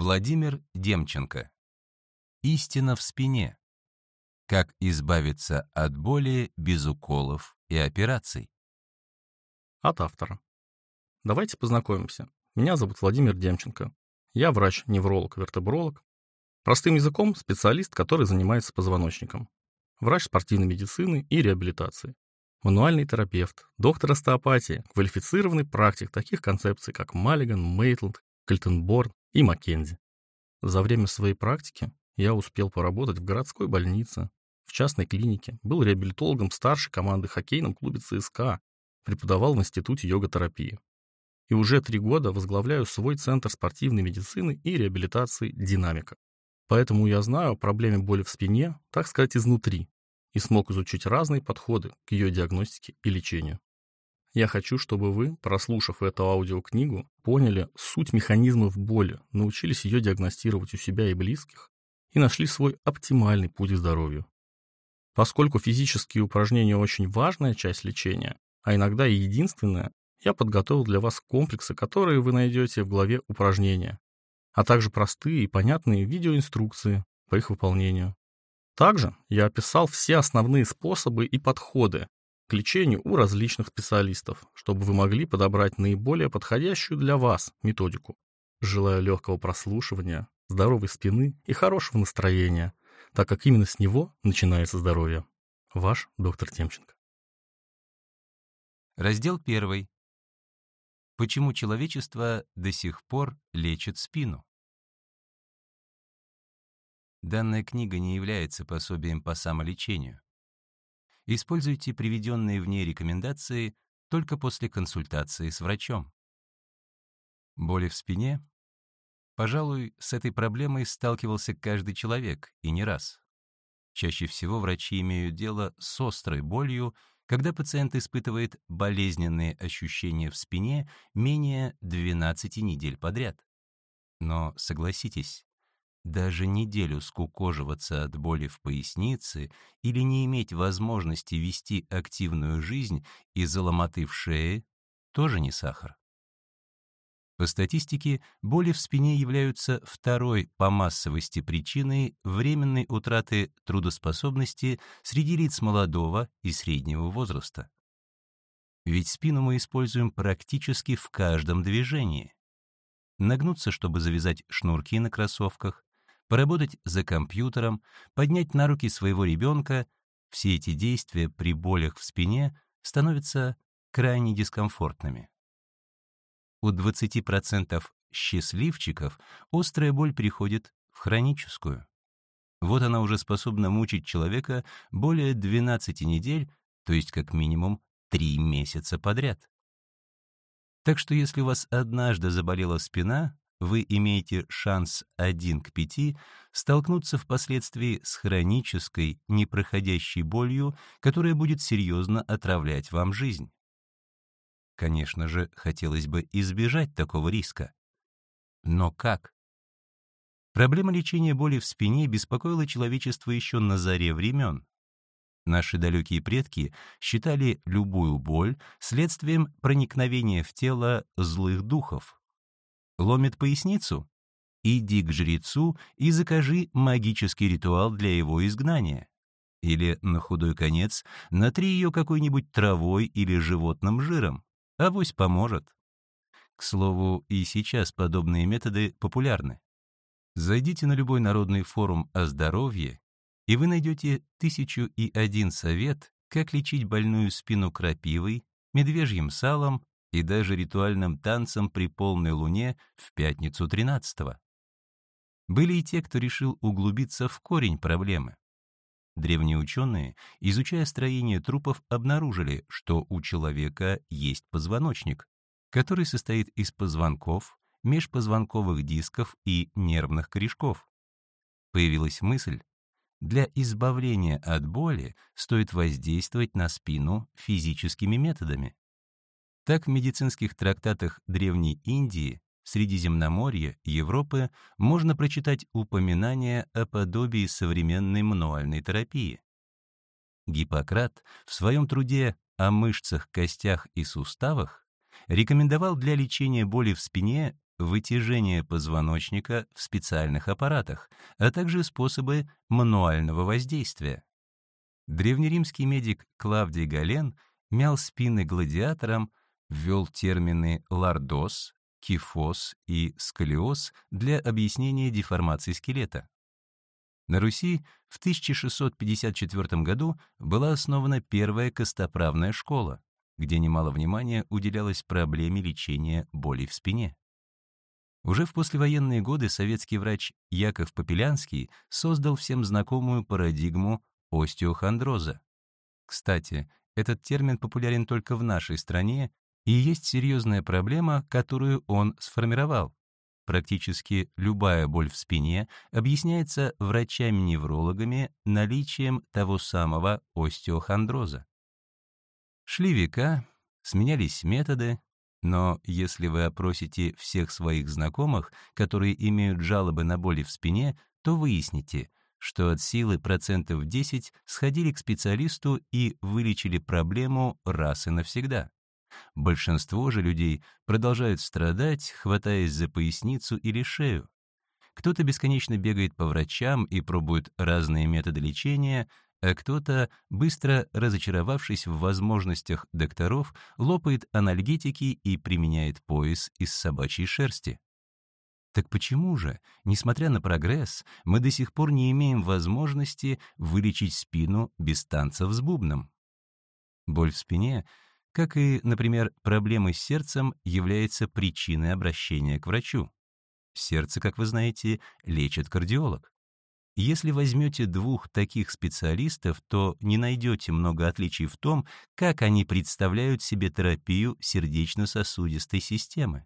Владимир Демченко. Истина в спине. Как избавиться от боли без уколов и операций. От автора. Давайте познакомимся. Меня зовут Владимир Демченко. Я врач-невролог-вертебролог. Простым языком специалист, который занимается позвоночником. Врач спортивной медицины и реабилитации. Мануальный терапевт, доктор остеопатии, квалифицированный практик таких концепций, как Маллиган, Мейтленд, Кальтенборн и Маккензи. За время своей практики я успел поработать в городской больнице, в частной клинике, был реабилитологом старшей команды в хоккейном клубе ЦСКА, преподавал в институте йога-терапии. И уже 3 года возглавляю свой центр спортивной медицины и реабилитации «Динамика». Поэтому я знаю о проблеме боли в спине, так сказать, изнутри, и смог изучить разные подходы к ее диагностике и лечению. Я хочу, чтобы вы, прослушав эту аудиокнигу, поняли суть механизмов боли, научились ее диагностировать у себя и близких и нашли свой оптимальный путь к здоровью. Поскольку физические упражнения очень важная часть лечения, а иногда и единственная, я подготовил для вас комплексы, которые вы найдете в главе «Упражнения», а также простые и понятные видеоинструкции по их выполнению. Также я описал все основные способы и подходы к лечению у различных специалистов, чтобы вы могли подобрать наиболее подходящую для вас методику. Желаю легкого прослушивания, здоровой спины и хорошего настроения, так как именно с него начинается здоровье. Ваш доктор Демченко. Раздел 1. Почему человечество до сих пор лечит спину? Данная книга не является пособием по самолечению. Используйте приведенные в ней рекомендации только после консультации с врачом. Боли в спине? Пожалуй, с этой проблемой сталкивался каждый человек, и не раз. Чаще всего врачи имеют дело с острой болью, когда пациент испытывает болезненные ощущения в спине менее 12 недель подряд. Но, согласитесь, даже неделю скукоживаться от боли в пояснице или не иметь возможности вести активную жизнь из-за ломоты в шее тоже не сахар. По статистике, боли в спине являются второй по массовости причиной временной утраты трудоспособности среди лиц молодого и среднего возраста. Ведь спину мы используем практически в каждом движении. Нагнуться, чтобы завязать шнурки на кроссовках, поработать за компьютером, поднять на руки своего ребенка — все эти действия при болях в спине становятся крайне дискомфортными. У 20% счастливчиков острая боль переходит в хроническую. Вот она уже способна мучить человека более 12 недель, то есть как минимум 3 месяца подряд. Так что если у вас однажды заболела спина, вы имеете шанс 1 к 5 столкнуться впоследствии с хронической, непроходящей болью, которая будет серьезно отравлять вам жизнь. Конечно же, хотелось бы избежать такого риска. Но как? Проблема лечения боли в спине беспокоила человечество еще на заре времен. Наши далекие предки считали любую боль следствием проникновения в тело злых духов. Ломит поясницу? Иди к жрецу и закажи магический ритуал для его изгнания. Или, на худой конец, натри ее какой-нибудь травой или животным жиром. Авось поможет. К слову, и сейчас подобные методы популярны. Зайдите на любой народный форум о здоровье, и вы найдете 1001 совет, как лечить больную спину крапивой, медвежьим салом и даже ритуальным танцем при полной луне в пятницу 13-го. Были и те, кто решил углубиться в корень проблемы. Древние ученые, изучая строение трупов, обнаружили, что у человека есть позвоночник, который состоит из позвонков, межпозвонковых дисков и нервных корешков. Появилась мысль: для избавления от боли стоит воздействовать на спину физическими методами. Так в медицинских трактатах Древней Индии, Средиземноморья, Европы можно прочитать упоминания о подобии современной мануальной терапии. Гиппократ в своем труде о мышцах, костях и суставах рекомендовал для лечения боли в спине вытяжения позвоночника в специальных аппаратах, а также способы мануального воздействия. Древнеримский медик Клавдий Гален мял спины гладиаторам, ввел термины лордоз, кифоз и сколиоз для объяснения деформации скелета. На Руси в 1654 году была основана первая костоправная школа, где немало внимания уделялось проблеме лечения боли в спине. Уже в послевоенные годы советский врач Яков Попелянский создал всем знакомую парадигму остеохондроза. Кстати, этот термин популярен только в нашей стране, и есть серьезная проблема, которую он сформировал. Практически любая боль в спине объясняется врачами-неврологами наличием того самого остеохондроза. Шли века, сменялись методы, но если вы опросите всех своих знакомых, которые имеют жалобы на боли в спине, то выясните, что от силы 10% сходили к специалисту и вылечили проблему раз и навсегда. Большинство же людей продолжают страдать, хватаясь за поясницу или шею. Кто-то бесконечно бегает по врачам и пробует разные методы лечения, а кто-то, быстро разочаровавшись в возможностях докторов, лопает анальгетики и применяет пояс из собачьей шерсти. Так почему же, несмотря на прогресс, мы до сих пор не имеем возможности вылечить спину без танцев с бубном? Боль в спине, как и, например, проблемы с сердцем, является причиной обращения к врачу. Сердце, как вы знаете, лечит кардиолог. Если возьмете двух таких специалистов, то не найдете много отличий в том, как они представляют себе терапию сердечно-сосудистой системы.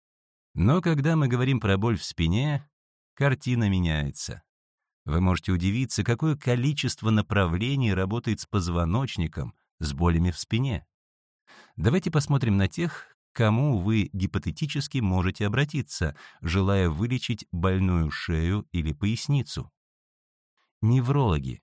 Но когда мы говорим про боль в спине, картина меняется. Вы можете удивиться, какое количество направлений работает с позвоночником, с болями в спине. Давайте посмотрим на тех, к кому вы гипотетически можете обратиться, желая вылечить больную шею или поясницу. Неврологи,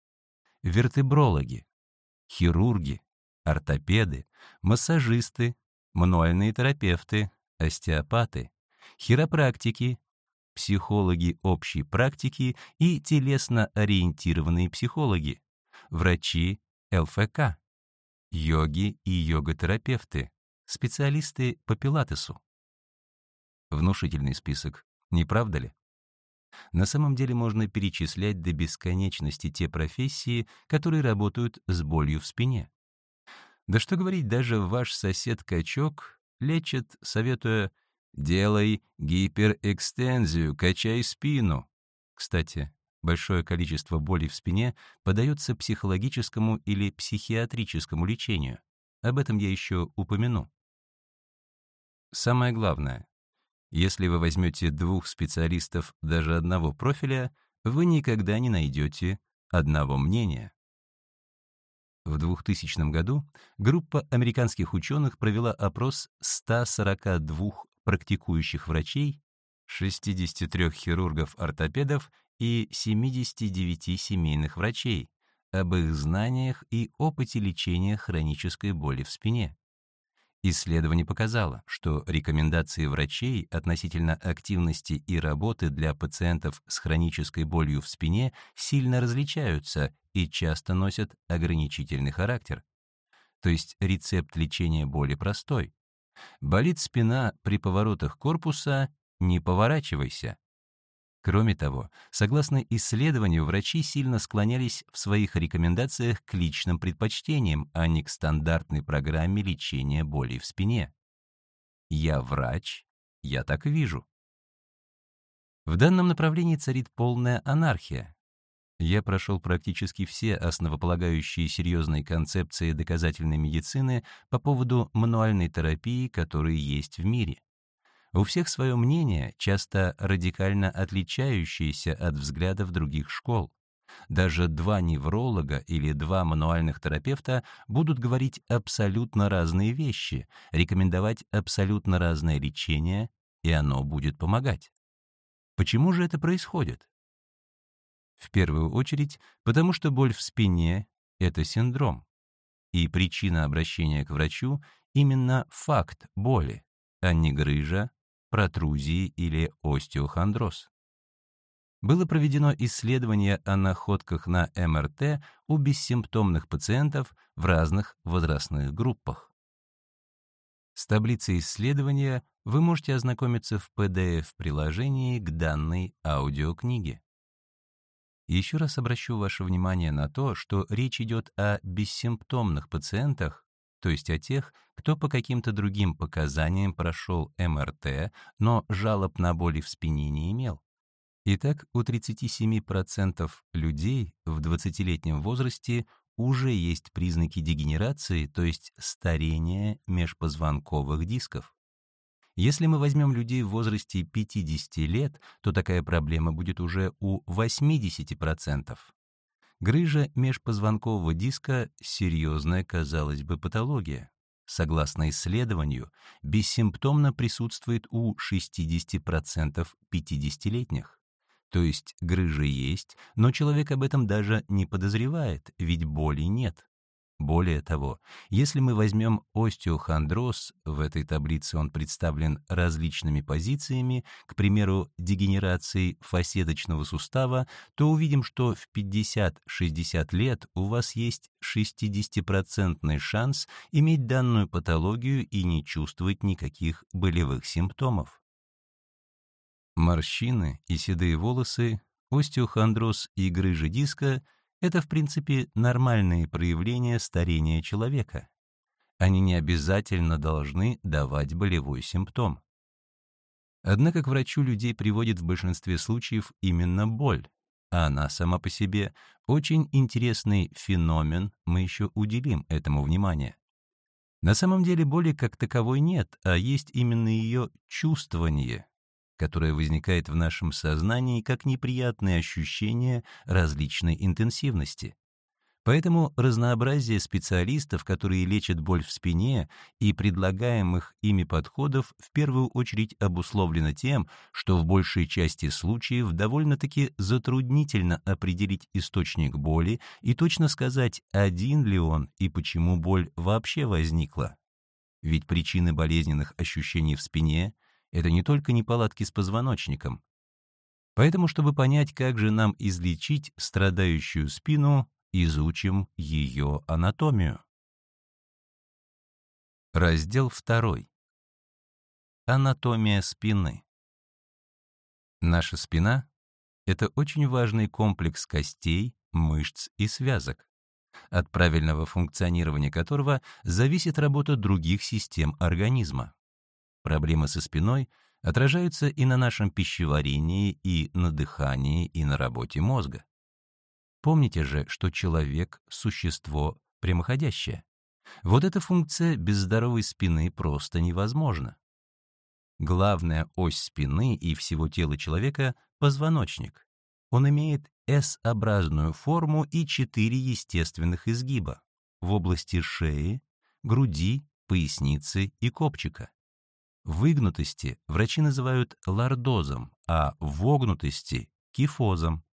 вертебрологи, хирурги, ортопеды, массажисты, мануальные терапевты, остеопаты, хиропрактики, психологи общей практики и телесно-ориентированные психологи, врачи ЛФК, йоги и йога-терапевты, специалисты по пилатесу. Внушительный список, не правда ли? На самом деле можно перечислять до бесконечности те профессии, которые работают с болью в спине. Да что говорить, даже ваш сосед-качок лечит, советуя «делай гиперэкстензию, качай спину». Кстати, большое количество боли в спине подается психологическому или психиатрическому лечению. Об этом я еще упомяну. Самое главное, если вы возьмете двух специалистов даже одного профиля, вы никогда не найдете одного мнения. В 2000 году группа американских ученых провела опрос 142 практикующих врачей, 63 хирургов-ортопедов и 79 семейных врачей об их знаниях и опыте лечения хронической боли в спине. Исследование показало, что рекомендации врачей относительно активности и работы для пациентов с хронической болью в спине сильно различаются и часто носят ограничительный характер. То есть рецепт лечения боли простой. Болит спина при поворотах корпуса — не поворачивайся. Кроме того, согласно исследованию, врачи сильно склонялись в своих рекомендациях к личным предпочтениям, а не к стандартной программе лечения боли в спине. Я врач, я так вижу. В данном направлении царит полная анархия. Я прошел практически все основополагающие серьезные концепции доказательной медицины по поводу мануальной терапии, которые есть в мире. У всех свое мнение, часто радикально отличающееся от взглядов других школ. Даже два невролога или два мануальных терапевта будут говорить абсолютно разные вещи, рекомендовать абсолютно разное лечение, и оно будет помогать. Почему же это происходит? В первую очередь, потому что боль в спине — это синдром, и причина обращения к врачу — именно факт боли, а не грыжа, протрузии или остеохондроз. Было проведено исследование о находках на МРТ у бессимптомных пациентов в разных возрастных группах. С таблицей исследования вы можете ознакомиться в PDF-приложении к данной аудиокниге. Еще раз обращу ваше внимание на то, что речь идет о бессимптомных пациентах, то есть о тех, кто по каким-то другим показаниям прошел МРТ, но жалоб на боли в спине не имел. Итак, у 37% людей в 20-летнем возрасте уже есть признаки дегенерации, то есть старения межпозвонковых дисков. Если мы возьмем людей в возрасте 50 лет, то такая проблема будет уже у 80%. Грыжа межпозвонкового диска — серьезная, казалось бы, патология. Согласно исследованию, бессимптомно присутствует у 60% 50-летних. То есть грыжа есть, но человек об этом даже не подозревает, ведь боли нет. Более того, если мы возьмем остеохондроз, в этой таблице он представлен различными позициями, к примеру, дегенерацией фасеточного сустава, то увидим, что в 50-60 лет у вас есть 60% шанс иметь данную патологию и не чувствовать никаких болевых симптомов. Морщины и седые волосы, остеохондроз и грыжа диска — это, в принципе, нормальные проявления старения человека. Они не обязательно должны давать болевой симптом. Однако к врачу людей приводит в большинстве случаев именно боль, а она сама по себе очень интересный феномен, мы еще уделим этому внимание. На самом деле боли как таковой нет, а есть именно ее чувствование, которое возникает в нашем сознании как неприятные ощущения различной интенсивности. Поэтому разнообразие специалистов, которые лечат боль в спине, и предлагаемых ими подходов в первую очередь обусловлено тем, что в большей части случаев довольно-таки затруднительно определить источник боли и точно сказать, один ли он и почему боль вообще возникла. Ведь причины болезненных ощущений в спине — это не только неполадки с позвоночником. Поэтому, чтобы понять, как же нам излечить страдающую спину, изучим ее анатомию. Раздел 2. Анатомия спины. Наша спина — это очень важный комплекс костей, мышц и связок, от правильного функционирования которого зависит работа других систем организма. Проблемы со спиной отражаются и на нашем пищеварении, и на дыхании, и на работе мозга. Помните же, что человек — существо прямоходящее. Вот эта функция без здоровой спины просто невозможна. Главная ось спины и всего тела человека — позвоночник. Он имеет S-образную форму и 4 естественных изгиба в области шеи, груди, поясницы и копчика. Выгнутости врачи называют лордозом, а вогнутости — кифозом.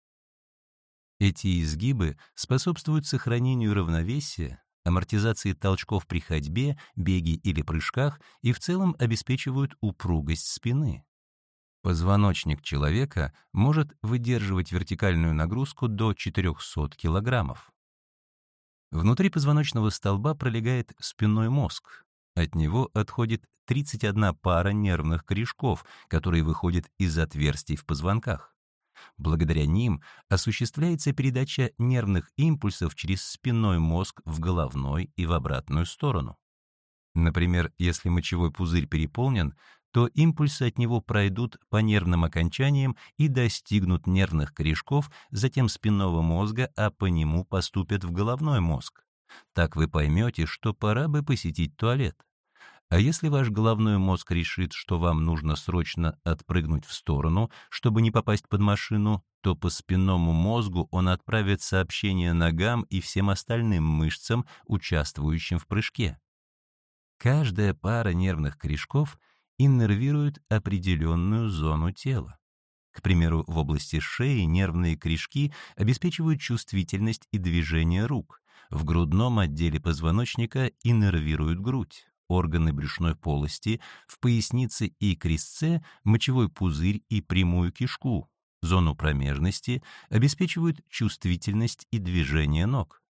Эти изгибы способствуют сохранению равновесия, амортизации толчков при ходьбе, беге или прыжках и в целом обеспечивают упругость спины. Позвоночник человека может выдерживать вертикальную нагрузку до 400 килограммов. Внутри позвоночного столба пролегает спинной мозг. От него отходит 31 пара нервных корешков, которые выходят из отверстий в позвонках. Благодаря ним осуществляется передача нервных импульсов через спинной мозг в головной и в обратную сторону. Например, если мочевой пузырь переполнен, то импульсы от него пройдут по нервным окончаниям и достигнут нервных корешков, затем спинного мозга, а по нему поступят в головной мозг. Так вы поймете, что пора бы посетить туалет. А если ваш головной мозг решит, что вам нужно срочно отпрыгнуть в сторону, чтобы не попасть под машину, то по спинному мозгу он отправит сообщение ногам и всем остальным мышцам, участвующим в прыжке. Каждая пара нервных корешков иннервирует определенную зону тела. К примеру, в области шеи нервные корешки обеспечивают чувствительность и движение рук. В грудном отделе позвоночника иннервируют грудь. органы брюшной полости, в пояснице и крестце мочевой пузырь и прямую кишку, зону промежности, обеспечивают чувствительность и движение ног.